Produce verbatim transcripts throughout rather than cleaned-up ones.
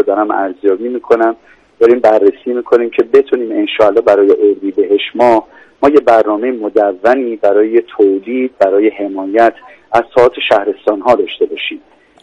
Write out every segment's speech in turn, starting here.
دارم ارزیابی میکنم، داریم بررسی میکنیم که بتونیم انشاءالله برای اردیبهشت ماه ما یه برنامه مدونی برای تولید، برای حمایت از تئاتر شهرستان ها داشته باشیم.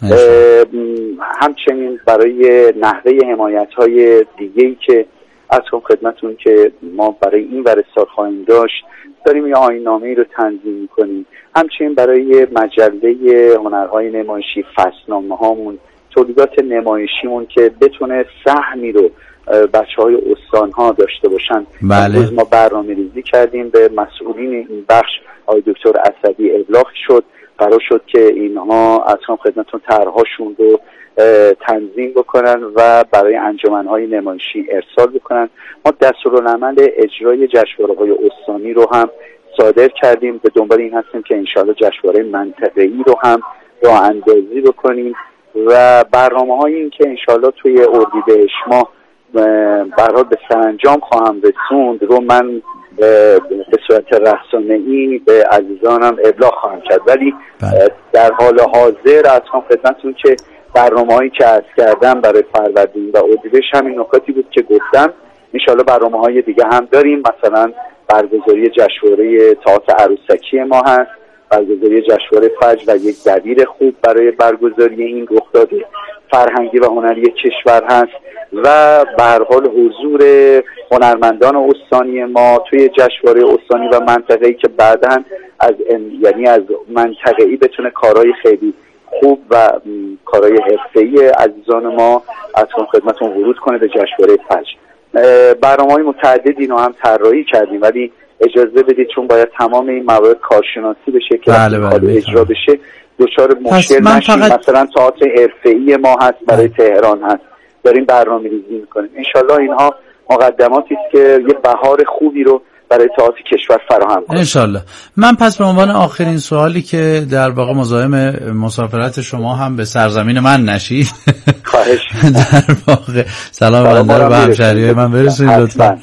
همچنین برای نحوه حمایت های دیگه‌ای که از خدمتون که ما برای این ور سال خواهیم داشت، داریم یه آیین‌نامه‌ای رو تنظیم می‌کنیم. همچنین برای مجله هنرهای نمایشی، فصلنامه هامون، تولیدات نمایشیمون که بتونه سهمی رو بچه‌های استان‌ها داشته باشن. بله. ما برنامه‌ریزی کردیم، به مسئولین این بخش آقای دکتر اسدی ابلاغ شد، قرار شد که اینها از خدمتون طرح‌هاشون رو تنظیم بکنن و برای انجمن‌های نمایشی ارسال بکنن. ما دستورالعمل اجرای جشنواره‌های استانی رو هم صادر کردیم، به دنبال این هستیم که انشاءالله جشنواره منطقه‌ای رو هم راه اندازی بکنیم و برنامه‌های این که انشاءالله توی اردیبهشت ماه برای به سرانجام خواهم رسوند رو من به صورت رسانه‌ای به عزیزانم ابلاغ خواهم کرد، ولی در حال حاضر از هم خدمتتون که برنامه‌هایی که عرض کردم برای فروردین و اردیبهشت همین نکاتی بود که گفتم. انشاءالله برنامه‌های دیگه هم داریم، مثلا برگزاری جشنواره تئاتر عروسکی ما هست، برگزاری جشنواره فجر و یک دبیر خوب برای برگزاری این رخداد فرهنگی و هنری کشور هست و به هر حال حضور هنرمندان استانی ما توی جشنواره استانی و منطقه‌ای که بعداً از یعنی از منطقه‌ای بتونه کارهای خیلی خوب و کارهای حرفه‌ای عزیزان ما از خدمتتون ورود کنه به جشنواره فجر. برنامه‌های متعددی رو هم طراحی کردیم، ولی اجازه بدید چون باید تمام این موارد کارشناسی بشه که بله بله اجرا بشه دچار مشکل نشیم. فقط... مثلا تئاتر حرفه‌ای ما هست برای تهران هست، داریم برنامه‌ریزی می‌کنیم. انشالله اینها مقدماتی است که یه بهار خوبی رو برای تئاتر کشور فراهم کنه انشالله. من پس به عنوان آخرین سوالی که در واقع مزاحم مسافرت شما هم به سرزمین من نشید خواهش در واقع سلام بنده رو به همشهریای من برسونید لطفا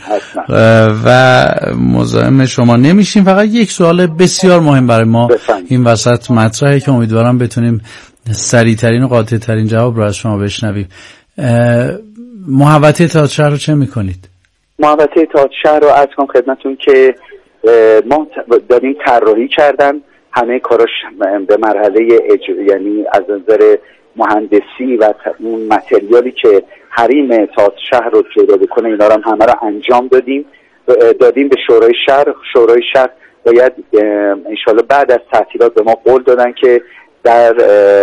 و مزاحم شما نمیشیم. فقط یک سوال بسیار مهم برای ما بفهم. این وسط مطرحه که امیدوارم بتونیم سریع‌ترین و قاطع‌ترین جواب رو از شما بشنویم. محوطه تئاتر شهر رو چه میکنید؟ محوطه تئاتر شهر رو عرض کنم خدمتتون که ما داریم طراحی کردن، همه کاراش به مرحله اجرا، یعنی از نظر مهندسی و اون متریالی که حریم تئاتر شهر رو جدا بکنه اینا رو هم همه رو انجام دادیم دادیم به شورای شهر. شورای شهر باید انشالله بعد از تعطیلات به ما قول دادن که در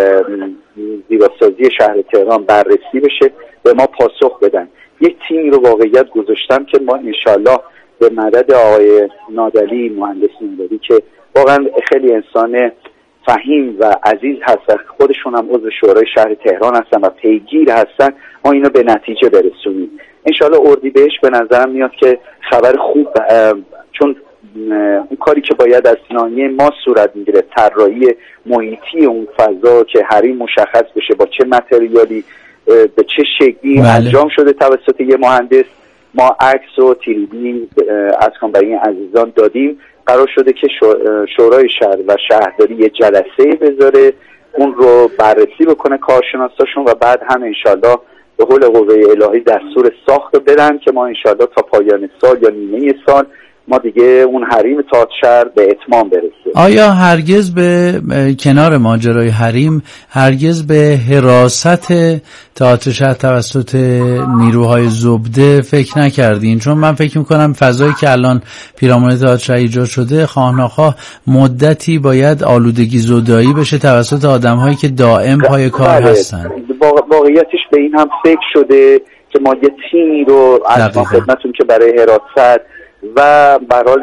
زیباسازی شهر تهران بررسی بشه، به ما پاسخ بدن. یک تیمی رو واقعیت گذاشتم که ما انشالله به مدد آقای نادلی، مهندس نادلی که واقعا خیلی انسان فهیم و عزیز هستن، خودشون هم عضو شورای شهر تهران هستن و پیگیر هستن، ما اینو به نتیجه برسونیم. انشالله اردیبهشت به نظرم میاد که خبر خوب، چون اون کاری که باید از ناحیه ما صورت میگیره، طراحی محیطی اون فضا که حریم مشخص بشه با چه متریالی به چه شکلی بله. انجام شده توسط یه مهندس، ما عکس و تیریدی از کام برای این عزیزان دادیم. قرار شده که شورای شهر و شهرداری یه جلسه بذاره، اون رو بررسی بکنه کارشناساشون و بعد هم انشالله به قول قوه الهی دستور ساخت بدن که ما انشالله تا پایان سال یا نیمه سال ما دیگه اون حریم تئاتر شهر به اتمام برسه. آیا هرگز به کنار ماجرای حریم هرگز به حراست تئاتر شهر توسط نیروهای زبده فکر نکردین؟ چون من فکر میکنم فضایی که الان پیرامون تئاتر شهر ایجاد شده خواهناخواه مدتی باید آلودگی زدایی بشه توسط آدم‌هایی که دائم پای کار بله. هستن. واقعیتش به این هم فکر شده که ما یه تیمی رو از خدمتتون که برای حراست و برای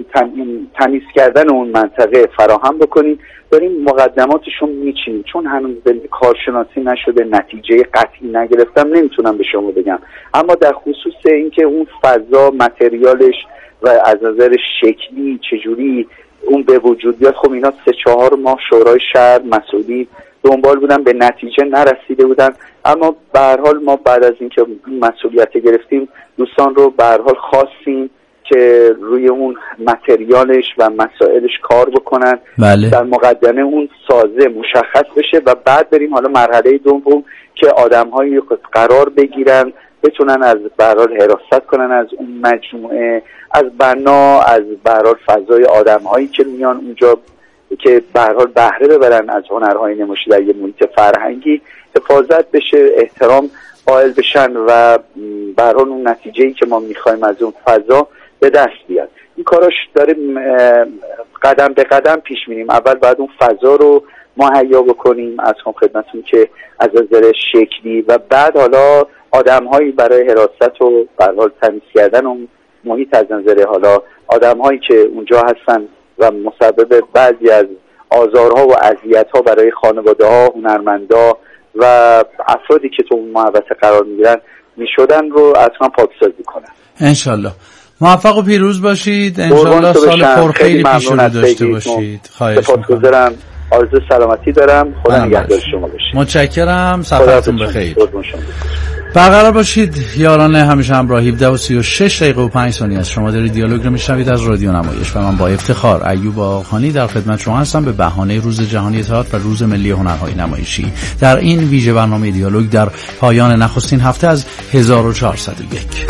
تمیز کردن اون منطقه فراهم بکنیم، داریم مقدماتشون میچینیم. چون هنوز به کارشناسی نشده، نتیجه قطعی نگرفتم، نمیتونم به شما بگم. اما در خصوص اینکه اون فضا متریالش و از نظر شکلی چجوری اون به وجود بیاد، خب اینا سه چهار ماه شورای شهر مسئولی دنبال بودن، به نتیجه نرسیده بودن. اما به هر حال ما بعد از اینکه مسئولیت گرفتیم دوستان رو به هر حال خواستیم که روی اون متریالش و مسائلش کار بکنن بله. در مقدمه اون سازه مشخص بشه و بعد بریم حالا مرحله دوم که آدم‌هایی قرار بگیرن بتونن از به هر حال حراست کنن از اون مجموعه، از بنا، از به هر حال فضای آدم‌هایی که میان اونجا که به هر حال بهره ببرن از هنرهای نمایشی در یه محیط فرهنگی، حفاظت بشه، احترام قائل بشن و به هر حال اون نتیجه‌ای که ما می‌خوایم از اون فضا به دست بیاد. این کاراش داره قدم به قدم پیش میریم. اول باید اون فضا رو مهیا بکنیم از خدمتتون که از نظر شکلی، و بعد حالا آدم‌هایی برای حراست و به هر حال تمیز کردن اون محیط از نظر حالا آدم‌هایی که اونجا هستن و مسبب بعضی از آزارها و اذیت‌ها برای خانواده‌ها، هنرمندا و افرادی که تو اون محوطه قرار می‌گیرن میشدن رو اصلا پاکسازی کنن. انشالله موفق و پیروز باشید. انشالله سال پرخیری پیش رو داشته باشید. خواهش می‌کنم. آرزو سلامتی دارم. خدا نگهدار شما باشه. متشکرم. سفرتون بخیر. برقرار باشید یاران همیشه همراه. هفده و سی و شش دقیقه و پنج ثانیه است. شما دارید دیالوگ رو میشنوید از رادیو نمایش و من با افتخار ایوب آقاخانی در خدمت شما هستم به بهانه روز جهانی تئاتر و روز ملی هنرهای نمایشی در این ویژه برنامه دیالوگ در پایان نخستین هفته از هزار و چهارصد و یک.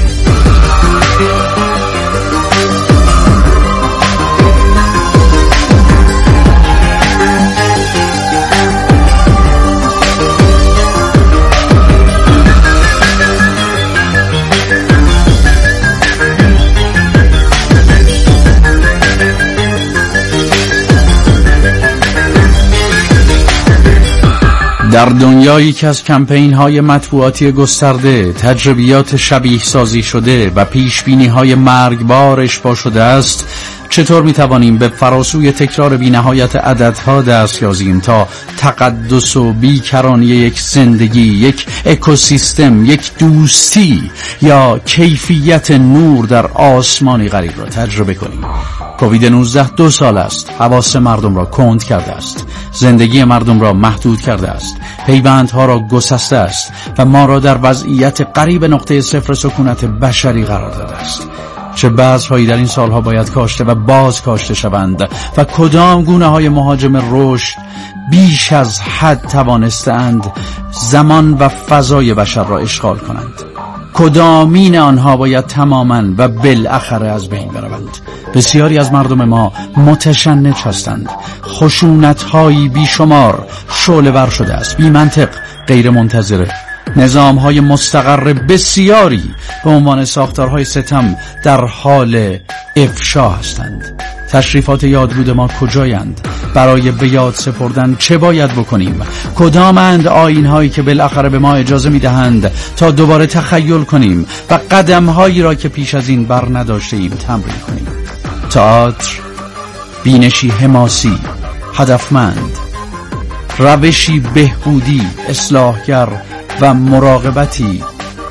در دنیایی که از کمپین های مطبوعاتی گسترده، تجربیات شبیه سازی شده و پیش بینی های مرگبار اشباع شده است، چطور می توانیم به فراسوی تکرار بی‌نهایت عددها دست یابیم تا تقدس و بیکرانی یک زندگی، یک اکوسیستم، یک دوستی یا کیفیت نور در آسمانی غریب را تجربه کنیم؟ کووید نوزده دو سال است. حواس مردم را کند کرده است. زندگی مردم را محدود کرده است. پیوندها را گسسته است و ما را در وضعیت قریب نقطه صفر سکونت بشری قرار داده است. چه بذرهایی در این سالها باید کاشته و باز کاشته شوند و کدام گونه های مهاجم رشد بیش از حد توانستند زمان و فضای بشر را اشغال کنند. کدامین آنها باید تماماً و بالاخره از بین بروند. بسیاری از مردم ما متشنج هستند. خشونت‌هایی بیشمار شعله‌ور شده است، بی منطق، غیر منتظره. نظام‌های مستقر بسیاری به عنوان ساختارهای ستم در حال افشا هستند. تشریفات یادبود ما کجایند؟ برای به یاد سپردن چه باید بکنیم؟ کدامند آیین‌هایی که بالاخره به ما اجازه می‌دهند تا دوباره تخیل کنیم و قدم‌هایی را که پیش از این بر نداشتیم تمرین کنیم؟ تئاتر بینشی حماسی، هدفمند، روشی بهبودی، اصلاحگر و مراقبتی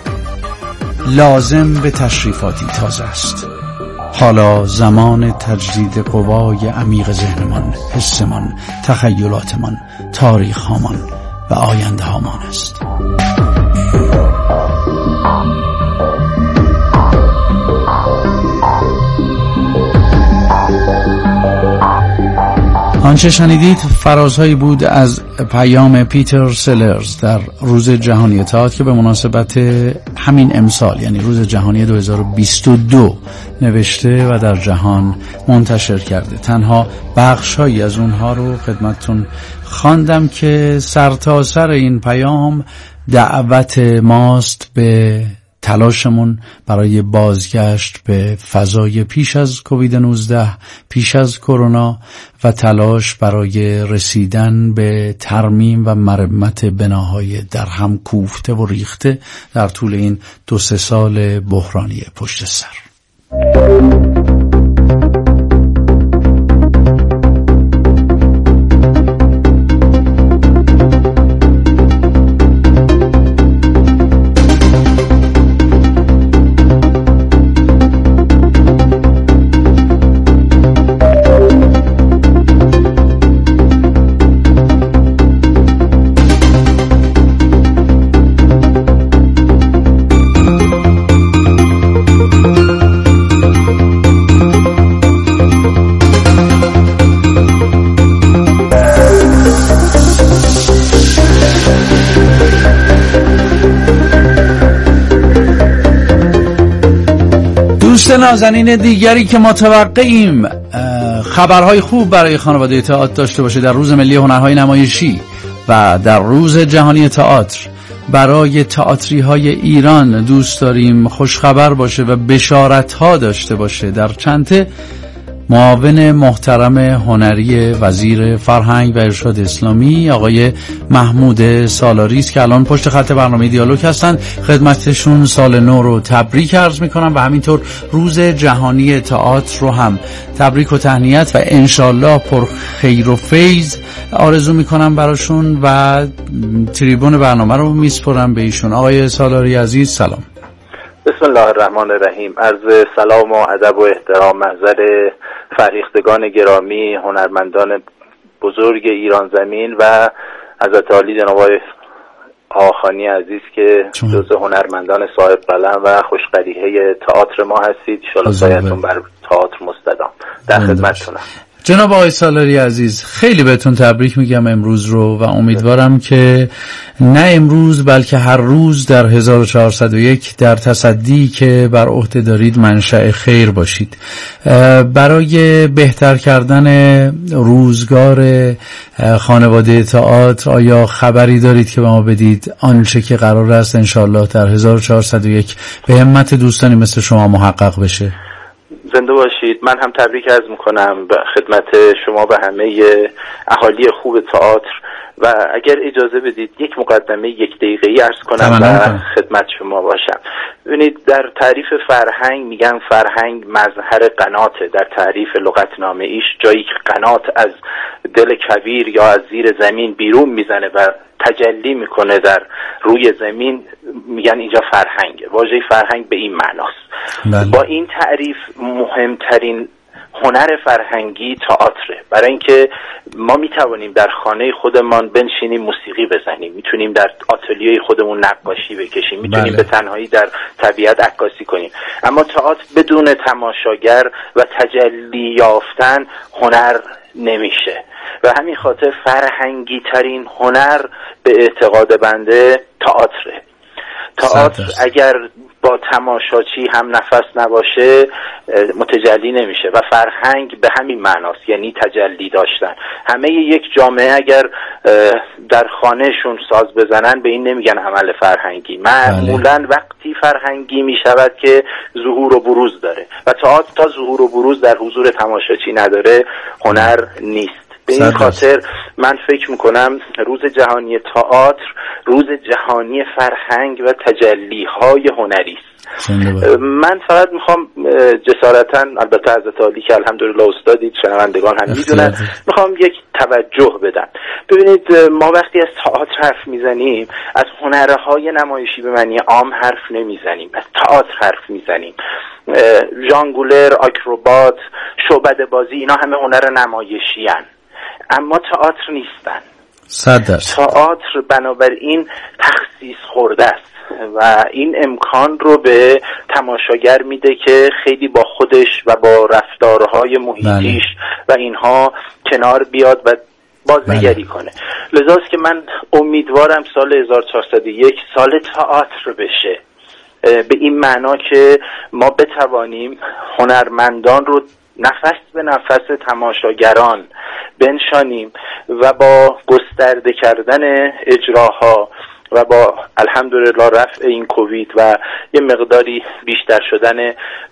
لازم به تشریفاتی تازه است. حالا زمان تجدید قوای عمیق ذهنمان، حسمان، تخیلاتمان، تاریخهامان و آینده هامان است. آنچه شنیدید فرازهایی بود از پیام پیتر سلرز در روز جهانی تئاتر که به مناسبت همین امسال یعنی روز جهانی دو هزار و بیست و دو نوشته و در جهان منتشر کرده. تنها بخشهایی از اونها رو خدمتتون خواندم که سرتاسر این پیام دعوت ماست به تلاشمون برای بازگشت به فضای پیش از کووید نوزده، پیش از کرونا و تلاش برای رسیدن به ترمیم و مرمت بناهای در هم کوفته و ریخته در طول این دو سه سال بحرانی پشت سر. نازنین دیگری که متوقعیم خبرهای خوب برای خانواده تئاتر داشته باشه در روز ملی هنرهای نمایشی و در روز جهانی تئاتر، برای تئاتری های ایران دوست داریم خوشخبر باشه و بشارت ها داشته باشه. در چنته معاون محترم هنری وزیر فرهنگ و ارشاد اسلامی آقای محمود سالاری است که الان پشت خط برنامه دیالوگ هستن. خدمتشون سال نو رو تبریک عرض میکنم و همینطور روز جهانی تئاتر رو هم تبریک و تهنیت و انشالله پر خیر و فیض آرزو میکنم براشون و تریبون برنامه رو میسپرم به ایشون. آقای سالاری عزیز سلام. بسم الله الرحمن الرحیم. عرض سلام و ادب و احترام محضر فرهیختگان گرامی، هنرمندان بزرگ ایران زمین و حضرت عالی جناب آقاخانی عزیز که جزو هنرمندان صاحب قلم و خوشقریحه تئاتر ما هستید. انشاءالله سایتون بر تئاتر مستدام. در خدمتتونم. جناب آقای سالاری عزیز، خیلی بهتون تبریک میگم امروز رو و امیدوارم که نه امروز بلکه هر روز در هزار و چهارصد و یک در تصدی که بر عهده دارید منشأ خیر باشید. برای بهتر کردن روزگار خانواده تئاتر آیا خبری دارید که به ما بدید آنچه که قرار است انشاءالله در هزار و چهارصد و یک به همت دوستانی مثل شما محقق بشه؟ زنده باشید. من هم تبریک عرض میکنم به خدمت شما و همه اهالی خوب تئاتر و اگر اجازه بدید یک مقدمه یک دقیقه‌ای عرض کنم و خدمت شما باشم. ببینید، در تعریف فرهنگ میگن فرهنگ مظهر قناته. در تعریف لغتنامه ایش جایی که قنات از دل کویر یا از زیر زمین بیرون میزنه و تجلی میکنه در روی زمین میگن اینجا فرهنگه. واژه فرهنگ به این معناست. بله. با این تعریف مهمترین هنر فرهنگی تئاتره، برای اینکه ما میتوانیم در خانه خودمان بنشینیم موسیقی بزنیم، میتونیم در آتلیه خودمون نقاشی بکشیم، میتونیم بله. به تنهایی در طبیعت عکاسی کنیم، اما تئاتر بدون تماشاگر و تجلی یافتن هنر نمیشه و همین خاطر فرهنگی ترین هنر به اعتقاد بنده تئاتره. تئاتر اگر با تماشاچی هم نفس نباشه متجلی نمیشه و فرهنگ به همین معناست، یعنی تجلی داشتن. همه یک جامعه اگر در خانهشون ساز بزنن به این نمیگن عمل فرهنگی. معمولا وقتی فرهنگی میشود که ظهور و بروز داره و تئاتر تا ظهور و بروز در حضور تماشاچی نداره هنر نیست. به این خاطر من فکر میکنم روز جهانی تئاتر روز جهانی فرهنگ و تجلی‌های هنری است. من فقط میخوام جسارتاً، البته حضرت عالی که الحمدلله استادید، شنوندگان هم میدونن، میخوام یک توجه بدم. ببینید، ما وقتی از تئاتر حرف میزنیم از هنرهای نمایشی به معنی عام حرف نمیزنیم، از تئاتر حرف میزنیم. ژانگولر، آکروبات، شعبده بازی، اینا همه هنر نمایشی هن. اما تئاتر نیستن. تئاتر بنابراین تخصیص خورده است و این امکان رو به تماشاگر میده که خیلی با خودش و با رفتارهای محیطیش و اینها کنار بیاد و بازنگری کنه. لذاست که من امیدوارم سال هزار و چهارصد و یک سال تئاتر بشه، به این معنا که ما بتوانیم هنرمندان رو نفس به نفس تماشاگران بنشانیم و با گسترده کردن اجراها و با الحمدلله رفع این کووید و یه مقداری بیشتر شدن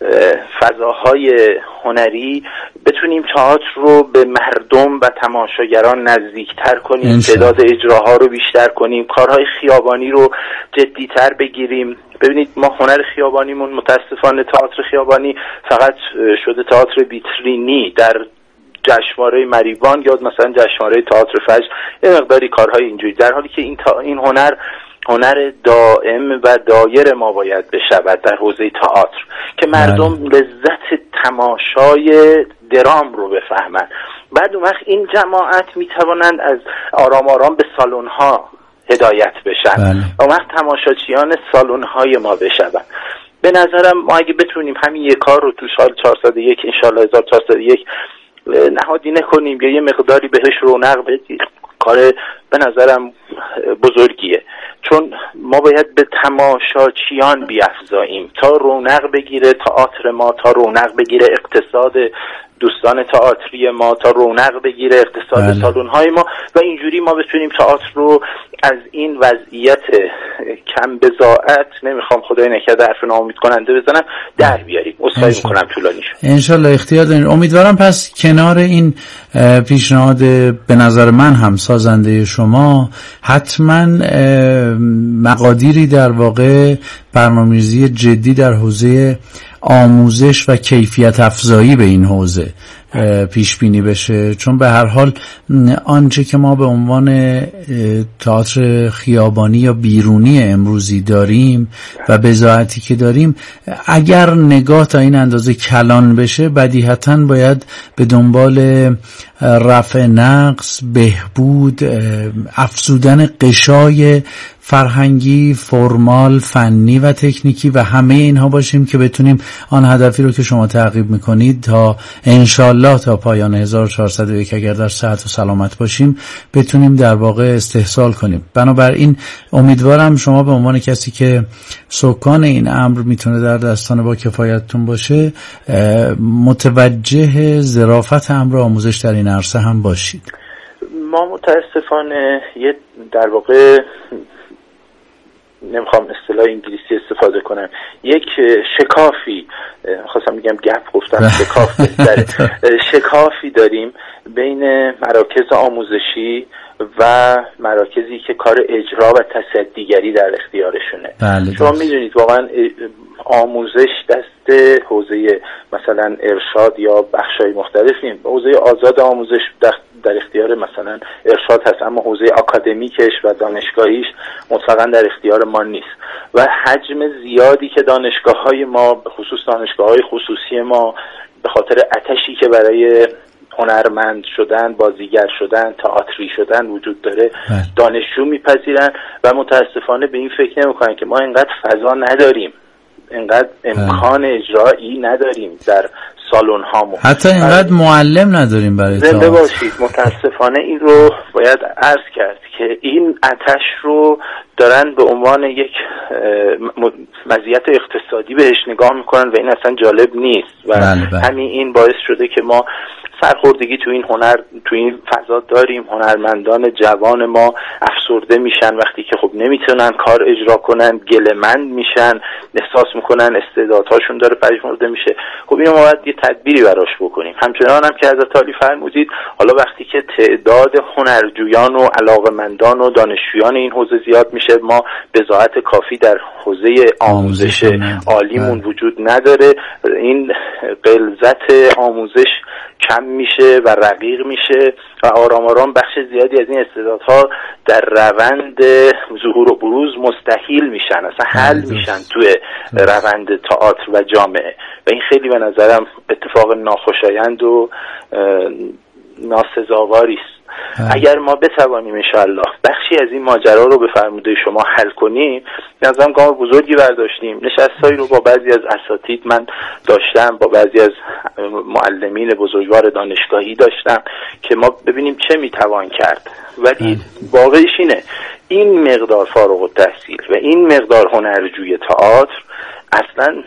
فضاهای هنری بتونیم تئاتر رو به مردم و تماشاگران نزدیکتر کنیم، تعداد اجراها رو بیشتر کنیم، کارهای خیابانی رو جدیتر بگیریم. ببینید، ما هنر خیابانیمون متاسفانه تئاتر خیابانی فقط شده تئاتر ویترینی در جشنواره مریوان یا مثلا جشنواره تئاتر فجر، یه مقداری کارهای اینجوری، در حالی که این تا این هنر هنر دائم و دایر ما باید بشود در حوزه تئاتر که مردم لذت تماشای درام رو بفهمن. بعد اون وقت این جماعت میتوانند از آرام آرام به سالن‌ها هدایت بشن و اون وقت تماشاچیان سالن‌های ما بشون. به نظرم ما اگه بتونیم همین یک کار رو تو سال چهارصد و یک انشالله هزار و چهارصد و یک نهادینه کنیم یا یه مقداری بهش رونق بدیم، کار به نظرم بزرگیه. چون ما باید به تماشاچیان بیفزاییم تا رونق بگیره تئاتر ما، تا رونق بگیره اقتصاد دوستان تئاتری ما، تا رونق بگیره اقتصاد سالن‌های ما و اینجوری ما بتونیم تئاتر رو از این وضعیت کم بضاعت، نمیخوام خدای نکرده حرف ناامید کننده بزنم، در بیاریم. عذرخواهی میکنم طولانی شد. انشالله اختیار دارین. امیدوارم پس کنار این پیشنهاد به نظر من هم سازنده شما حتما مقادیری در واقع برنامه‌ریزی جدی در حوزه آموزش و کیفیت افزایی به این حوزه پیش بینی بشه، چون به هر حال آنچه که ما به عنوان تئاتر خیابانی یا بیرونی امروزی داریم و بضاعتی که داریم، اگر نگاه تا این اندازه کلان بشه بدیهیتاً باید به دنبال رفع نقص، بهبود، افزودن قشای فرهنگی، فرمال، فنی و تکنیکی و همه اینها باشیم که بتونیم آن هدفی رو که شما تعقیب میکنید تا انشالله تا پایان هزار و چهارصد و یک اگر در صحت و سلامت باشیم بتونیم در واقع استحصال کنیم. بنابراین امیدوارم شما به عنوان کسی که سکان این امر میتونه در دستان با کفایتتون باشه متوجه ظرافت امر آموزش در این عرصه هم باشید. ما متاسفانه یه در واقع نمیخوام اصطلاح انگلیسی استفاده کنم، یک شکافی، خواستم بگم گپ گفتم شکاف بهتره، شکافی داریم بین مراکز آموزشی و مراکزی که کار اجرا و تصدیگری در اختیارشونه. بله شما میدونید واقعا آموزش دست حوزه مثلا ارشاد یا بخشای مختلف نیم. حوزه آزاد آموزش در اختیار مثلا ارشاد هست، اما حوزه آکادمیکش و دانشگاهیش مطلقاً در اختیار ما نیست و حجم زیادی که دانشگاه‌های ما به خصوص دانشگاه‌های خصوصی ما به خاطر آتشی که برای هنرمند شدن، بازیگر شدن، تئاتری شدن وجود داره دانشجو میپذیرن و متاسفانه به این فکر نمیکنن که ما اینقدر فضا نداریم، اینقدر امکان اجرایی نداریم در سالن هامون، حتی اینقدر معلم نداریم برای تئاتر. زنده باشید. متاسفانه این رو باید عرض کرد که این آتش رو دارن به عنوان یک مزیت اقتصادی بهش نگاه میکنن و این اصلا جالب نیست و بله بله. همین این باعث شده که ما سرخوردگی تو این هنر تو این فضا داریم. هنرمندان جوان ما افسرده میشن وقتی که خب نمیتونن کار اجرا کنن، گله‌مند میشن، احساس میکنن استعدادهاشون داره پژمرده میشه. خب اینو ما باید یه تدبیری براش بکنیم. همچنان هم که حضرت عالی فرمودید، حالا وقتی که تعداد هنرجویان و علاقمندان و دانشجویان این حوزه زیاد میشه، ما بضاعت کافی در حوزه آموزش عالیمون وجود نداره، این غلظت آموزش کم میشه و رقیق میشه و آرام آرام بخش زیادی از این استعدادها در روند ظهور و بروز مستحیل میشن، اصلا حل میشن توی روند تئاتر و جامعه و این خیلی به نظرم اتفاق ناخوشایند و ناسزاواری است. اگر ما بتوانیم انشاءالله بخشی از این ماجرا رو به فرموده شما حل کنیم، نظرم گام بزرگی برداشتیم. نشستایی رو با بعضی از اساتید من داشتم، با بعضی از معلمین بزرگوار دانشگاهی داشتم که ما ببینیم چه میتوان کرد، ولی واقعیش اینه این مقدار فارغ التحصیل و این مقدار هنرجوی تئاتر اصلا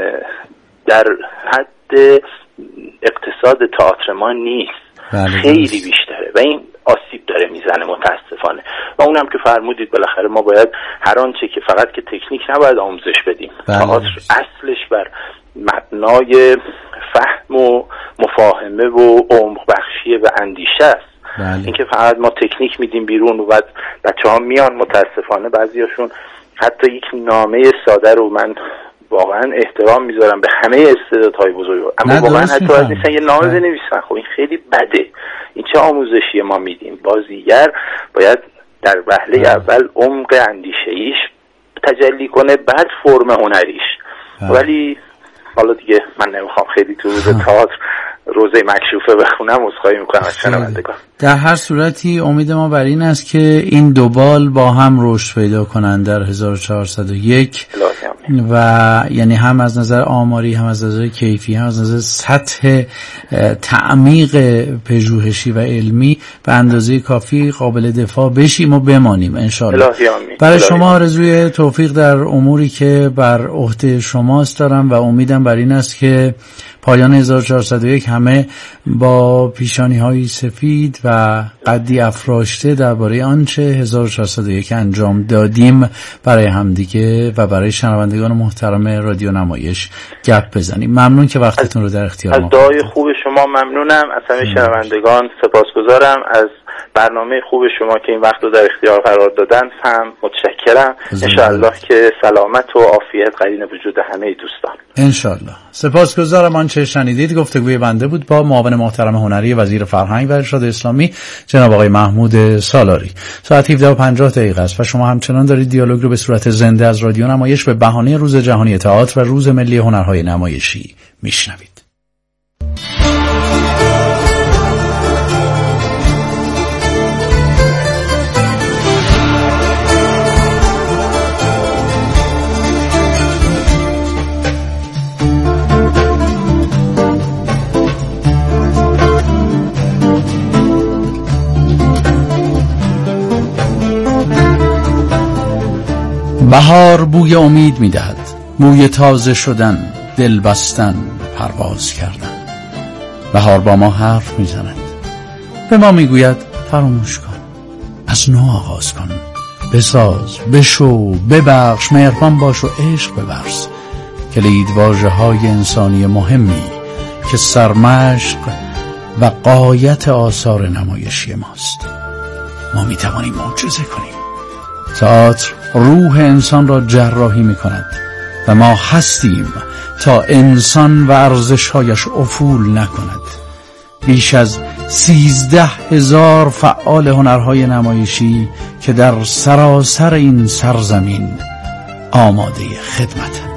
در حد اقتصاد تئاتر ما نیست. بله خیلی بیشتره و این آسیب داره میزنه متاسفانه و اونم که فرمودید بالاخره ما باید هر آنچه که فقط که تکنیک نباید آموزش بدیم. تئاتر اصلش بر مبنای فهم و مفاهمه و عمق بخشیه و اندیشه است. بله. این که فقط ما تکنیک میدیم بیرون و بعد بچه‌ها میان متاسفانه بعضیاشون حتی یک نامه ساده رو، من واقعا احترام میذارم به همه استعدادهای بزرگ، اما واقعا حتی از نیستن یه نامه بنویسن. خب این خیلی بده. این چه آموزشی ما میدیم؟ بازیگر باید در وهله اول عمق اندیشه‌ایش تجلی کنه، بعد فرم هنریش. ولی حالا دیگه من نمیخوام خیلی تو روز تئاتر روزه مکشوفه بخونم، عذرخواهی میکنم از شنوندگان. در هر صورتی امید ما بر این است که این دو بال با هم رشد پیدا کنند در هزار و چهارصد و یک و یعنی هم از نظر آماری، هم از نظر کیفی، هم از نظر سطح تعمیق پژوهشی و علمی به اندازه کافی قابل دفاع بشیم و بمانیم انشاءالله. برای شما آرزوی توفیق در اموری که بر عهده شماست دارم و امیدم بر این است که پایان هزار و چهارصد و یک همه با پیشانی های سفید و قدی افراشته درباره آنچه هزار و چهارصد و یک انجام دادیم برای همدیگه و برای شنوندگان محترم رادیو نمایش گپ بزنیم. ممنون که وقتتون رو در اختیار ما از دعای خوب شما ممنونم. از همه شنوندگان سپاسگزارم. از برنامه خوب شما که این وقت رو در اختیار قرار دادن هم متشکرم. انشاءالله که سلامت و عافیت قرین وجود همه دوستان. انشاءالله. سپاسگزارم. آنچه شنیدید گفتگوی بنده بود با معاون محترم هنری وزیر فرهنگ و ارشاد اسلامی جناب آقای محمود سالاری. ساعت هفده و پنجاه دقیقه است و شما همچنان دارید دیالوگ رو به صورت زنده از رادیو نمایش به بهانه روز جهانی تئاتر و روز ملی هنرهای نمایشی میشنوید. بهار بوی امید می‌دهد، بوی تازه شدن، دل بستن، پرواز کردن. بهار با ما حرف می‌زند، به ما می‌گوید فراموش کن، از نو آغاز کن، بساز، بشو، ببخش، مهربان باش و عشق بورز. کلید واژه‌های انسانی مهمی که سرمشق و غایت آثار نمایشی ماست. ما می‌توانیم معجزه کنیم. تئاتر روح انسان را جراحی می کند و ما هستیم تا انسان و ارزش‌هایش افول نکند. بیش از سیزده هزار فعال هنرهای نمایشی که در سراسر این سرزمین آماده خدمتند.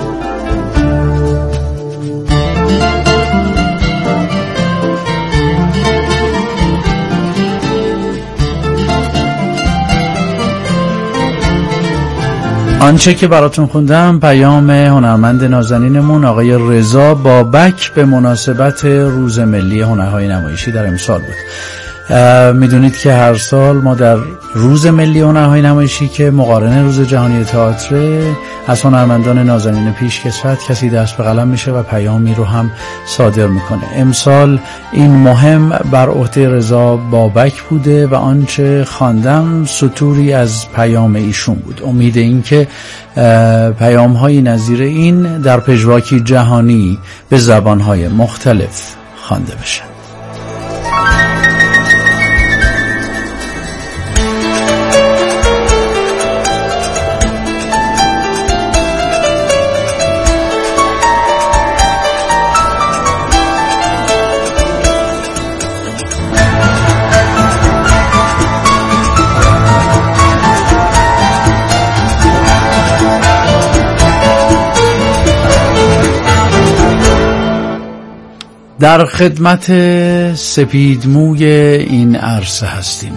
آنچه که براتون خوندم پیام هنرمند نازنینمون آقای رضا بابک به مناسبت روز ملی هنرهای نمایشی در امسال بود. میدونید که هر سال ما در روز ملی هنرهای نمایشی که مقارن روز جهانی تئاتر از هنرمندان نازنین پیشکسوت کسی دست به قلم میشه و پیامی رو هم صادر میکنه. امسال این مهم بر عهده رضا بابک بوده و آنچه خواندم سطوری از پیام ایشون بود. امید این که پیام های نظیر این در پژواکی جهانی به زبان های مختلف خوانده بشه. در خدمت سپیدموی این عرصه هستیم.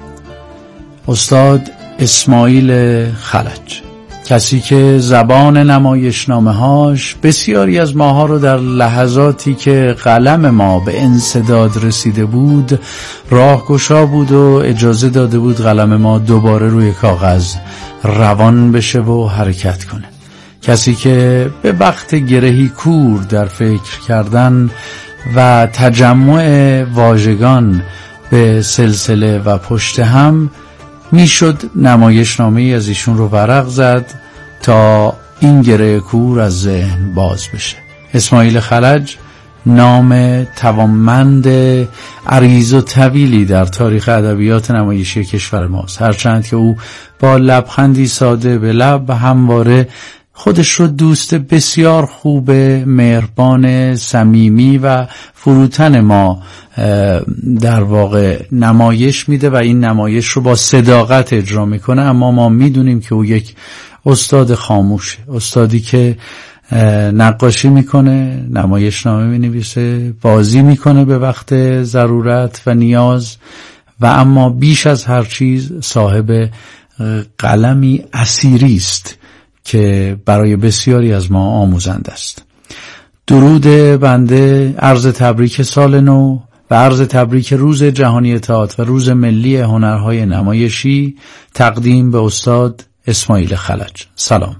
استاد اسماعیل خلج، کسی که زبان نمایشنامه هاش بسیاری از ماها رو در لحظاتی که قلم ما به انسداد رسیده بود راهگشا بود و اجازه داده بود قلم ما دوباره روی کاغذ روان بشه و حرکت کنه. کسی که به وقت گرهی کور در فکر کردن و تجمع واژگان به سلسله و پشت هم میشد نمایشنامه از ایشون رو ورق زد تا این گره کور از ذهن باز بشه. اسماعیل خلج نام توانمند عریض و طویلی در تاریخ ادبیات نمایشی کشور ماست، هرچند که او با لبخندی ساده به لب و همواره خودش رو دوست بسیار خوب، مهربان، صمیمی و فروتن ما در واقع نمایش میده و این نمایش رو با صداقت اجرا میکنه. اما ما میدونیم که او یک استاد خاموشه، استادی که نقاشی میکنه، نمایشنامه مینویسه، بازی میکنه به وقت ضرورت و نیاز و اما بیش از هر چیز صاحب قلمی اثیری است که برای بسیاری از ما آموزنده است. درود بنده، عرض تبریک سال نو و عرض تبریک روز جهانی تئاتر و روز ملی هنرهای نمایشی تقدیم به استاد اسماعیل خلج. سلام.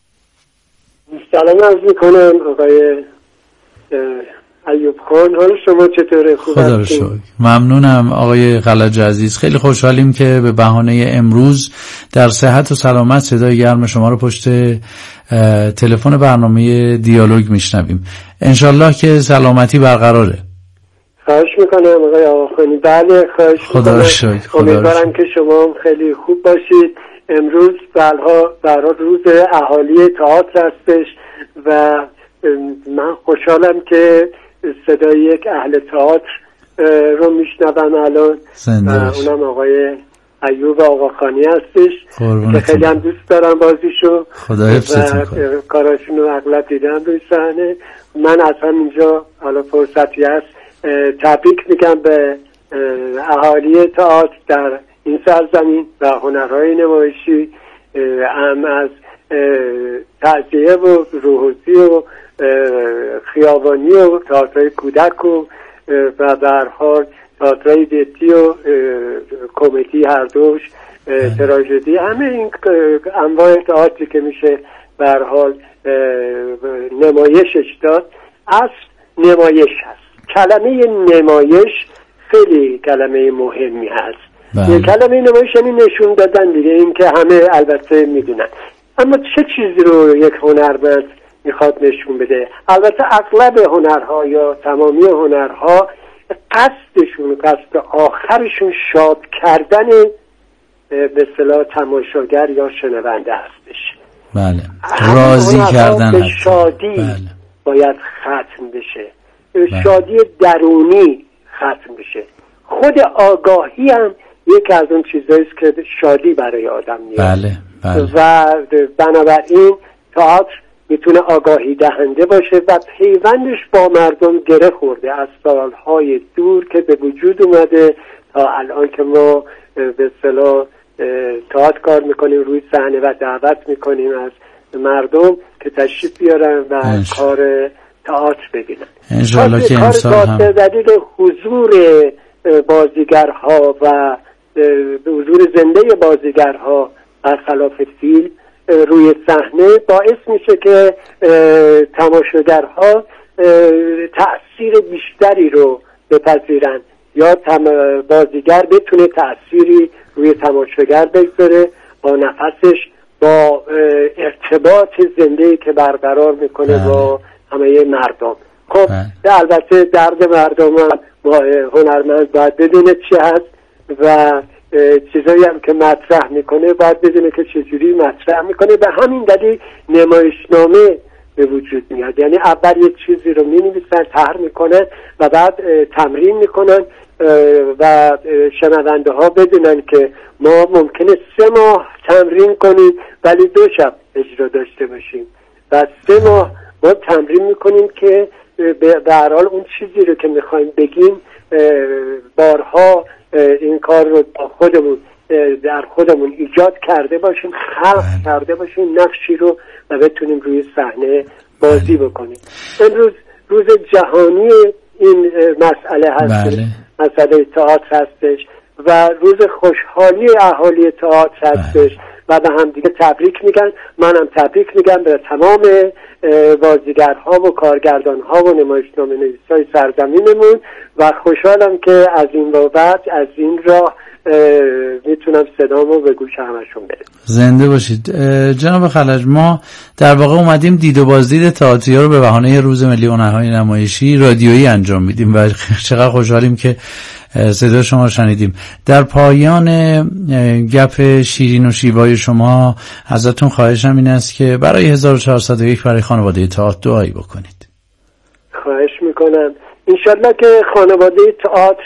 سلام عرض میکنم آقای ایوب خان. حال شما چطوره؟ خوب خدا رو شکر. ممنونم آقای خلج عزیز. خیلی خوشحالیم که به بهانه امروز در صحت و سلامت صدای گرم شما رو پشت تلفن برنامه دیالوگ میشنویم. انشالله که سلامتی برقراره. خواهش میکنم آقای آقاخانی. بله خواهش خدا رو شکر. امیدوارم که شما خیلی خوب باشید. امروز بلها برای روز اهالی تئاتر هستش و من خوشحالم که صدای یک اهل تئاتر رو میشنوم الان و اونم آقای ایوب آقاخانی هستش که خیلی هم دوست دارم بازیشو. خدا حفظت میکنه. کاراشون رو اغلب دیدم روی صحنه. من از همینجا حالا فرصتی هست تبریک میگم به اهالی تئاتر در این سرزمین و هنرهای نمایشی، هم از تعزیه و روحوزی و خیابانی و تئاترهای کودک و و به هر حال تئاترهای جدی و کمدی هر دوش، تراژدی، همه این انواع تئاتری که میشه به هر حال نمایشش داد. اصل نمایش هست. کلمه نمایش خیلی کلمه مهمی هست. بله. کلمه نمایش یعنی نشون دادن دیگه، این که همه البته میدونن. اما چه چیزی رو یک هنرمند میخواد نشون بده؟ البته اغلب هنرها یا تمامی هنرها قصدشون، قصد آخرشون شاد کردن به اصطلاح تماشاگر یا شنونده هستش. بله. راضی کردن به شادی بله. باید ختم بشه. بله. شادی درونی ختم بشه. خود آگاهی هم یکی از اون چیزایی است که شادی برای آدم میاره. بله. بله. و بنابراین تئاتر میتونه آگاهی دهنده باشه و پیوندش با مردم گره خورده از سالهای دور که به وجود اومده تا الان که ما به اصطلاح تئاتر کار میکنیم روی صحنه و دعوت میکنیم از مردم که تشریف بیارن و انش. کار تئاتر ببینن. انشالله که امسال هم به دلیل حضور بازیگرها و حضور زنده بازیگرها برخلاف فیلم روی صحنه باعث میشه که تماشاگرها تأثیر بیشتری رو بپذیرن یا بازیگر بتونه تأثیری روی تماشاگر بگذاره با نفسش، با ارتباط زنده‌ای که برقرار میکنه با همه مردم. خب البته درد مردم هم هنرمند باید بدونه چی هست و چیزایی هم که مطرح میکنه باید بدونه که چجوری مطرح میکنه. به همین دلیل نمایشنامه به وجود میاد. یعنی اول یه چیزی رو مینویسن، طرح میکنن و بعد تمرین میکنن و شنونده ها بدونن که ما ممکنه سه ماه تمرین کنیم ولی دو شب اجرا داشته باشیم و سه ماه ما تمرین میکنیم که به هر حال اون چیزی رو که میخوایم بگیم بارها این کار رو با خودمون در خودمون ایجاد کرده باشیم، خلق کرده باشیم نقشی رو و بتونیم روی صحنه بازی بکنیم. امروز روز جهانی این مسئله هست. بله. مسئله تئاتر هستش و روز خوشحالی اهالی تئاتر هستش و به هم دیگه تبریک میگن. منم تبریک میگم به تمام بازیگرها و کارگردانها و نمایشنامه نویسای سرزمینمون و خوشحالم که از این بابت از این راه میتونم صدامو به گوش همشون برسونم. زنده باشید جناب خلج. ما در واقع اومدیم دید و بازدید تئاتری رو به بهانه روز ملی هنرهای نمایشی رادیویی انجام میدیم و چقدر خوشحالیم که صدا شما رو شنیدیم. در پایان گپ شیرین و شیوای شما ازتون خواهشم این است که برای هزار و چهارصد و یک برای خانواده تئاتر دعایی بکنید. خواهش میکنم. انشالله که خانواده تئاتر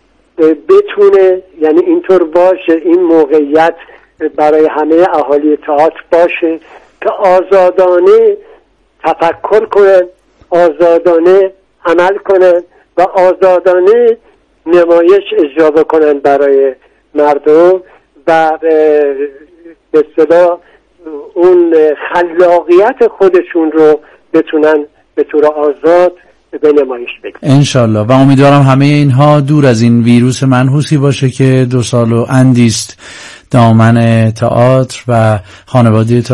بتونه، یعنی اینطور باشه، این موقعیت برای همه اهالی تئاتر باشه که آزادانه تفکر کنن، آزادانه عمل کنن و آزادانه نمایش اجرا بکنن برای مردم و به اصطلاح اون خلاقیت خودشون رو بتونن به طور آزاد به نمایش بگذارن انشالله. و امیدوارم همه اینها دور از این ویروس منحوسی باشه که دو سال و اندیست دامن تئاتر و خانواده